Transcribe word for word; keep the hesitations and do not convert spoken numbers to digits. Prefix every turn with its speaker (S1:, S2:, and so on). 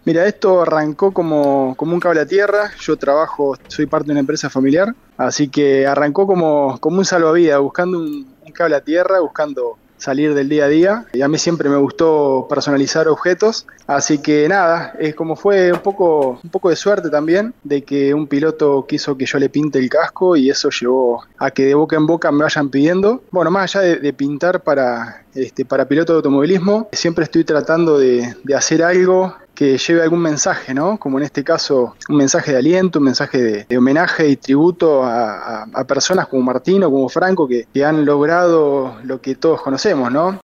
S1: Mira, esto arrancó como, como un cable a tierra. Yo trabajo, soy parte de una empresa familiar, así que arrancó como, como un salvavidas, buscando un, un cable a tierra, buscando salir del día a día. Y a mí siempre me gustó personalizar objetos, así que nada, es como fue un poco, un poco de suerte también, de que un piloto quiso que yo le pinte el casco y eso llevó a que de boca en boca me vayan pidiendo. Bueno, más allá de, de pintar para, este, para piloto de automovilismo, siempre estoy tratando de, de hacer algo que lleve algún mensaje, ¿no? Como en este caso, un mensaje de aliento, un mensaje de, de homenaje y tributo a, a, a personas como Martino, como Franco, que, que han logrado lo que todos conocemos, ¿no?